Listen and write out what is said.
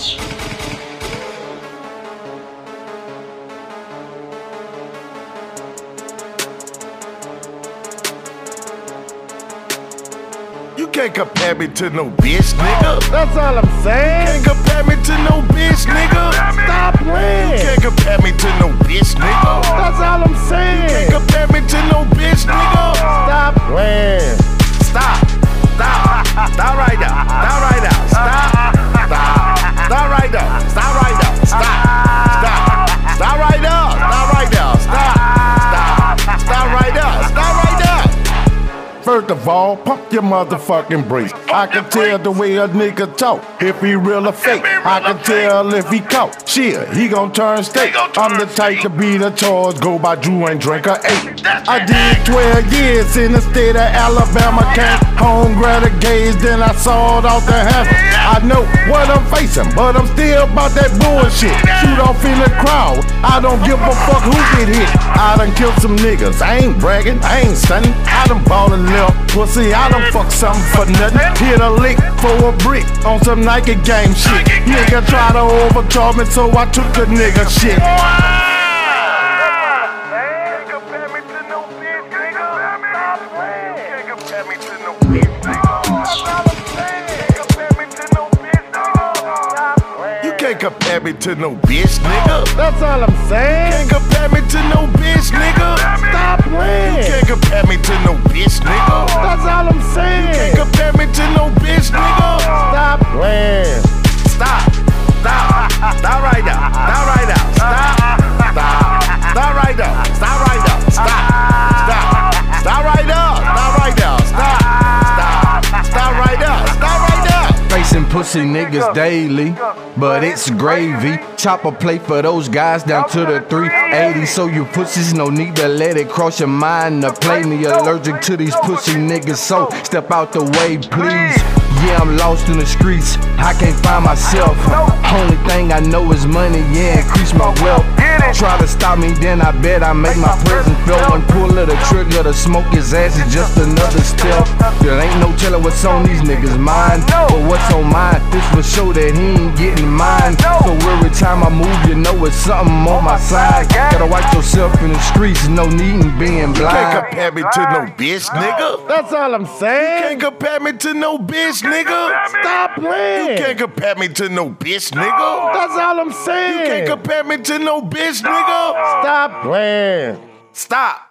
You can't compare me to no bitch, nigga. That's all I'm saying. Can't compare me to no bitch, nigga. Stop playing. You can't compare me to no bitch, nigga. That's all I'm saying. Can't compare me to no bitch, nigga. Stop playing. Stop. Stop. Stop right now. Stop right now. Stop. Stop. Stop right now. Stop right now. Stop. Stop. Stop right now. Stop right now. Stop. Stop. Stop right now. Stop right now. First of all, pump your motherfucking brakes. I can tell the way a nigga talk, if he real or fake. I can tell if he caught. Shit, he gon' turn state. I'm the type to be the charge, go by Drew and drink a 8. I did 12 years in the state of Alabama. Came home, grabbed a gauge, then I sawed off the handle. I know what I'm facing, but I'm still about that bullshit. Shoot off in the crowd, I don't give a fuck who get hit. I done killed some niggas, I ain't bragging, I ain't stunning. I done balled a little pussy, I done fuck something for nothing. Hit a lick for a brick on some Nike game shit. Nigga try to overcharge me, so I took the nigga shit. Can't compare me to no bitch, nigga. That's all I'm saying. Can't compare me to no bitch, nigga. Stop playing. Can't compare me to no bitch, nigga. That's all I'm saying. Can't compare me to no bitch, nigga. Stop playing. Stop. Stop. Stop right now. Stop right now. Stop. Stop. Stop right now. Stop right now. Stop. Stop. Stop right now. Stop right now. Stop. Stop. Stop right now. Stop right now. Facing pussy niggas daily, but it's gravy. Chop a plate for those guys down to the 380. So you pussies no need to let it cross your mind to play me allergic to these pussy niggas. So step out the way, please. Yeah, I'm lost in the streets, I can't find myself. Only thing I know is money, yeah, increase my wealth. Try to stop me, then I bet I make my presence felt. One pull of the trigger to smoke his ass is just another step. There ain't no telling what's on these niggas' mind, but what's on mine, this will show that he ain't getting mine. So every time I move, you know it's something on my side. Gotta watch yourself in the streets, no need in being blind. Can't compare me to no bitch, nigga. That's all I'm saying. Can't compare me to no bitch, nigga. Stop playing. You can't compare me to no bitch, nigga. That's all I'm saying. You can't compare me to no bitch, nigga. Stop playing. Stop.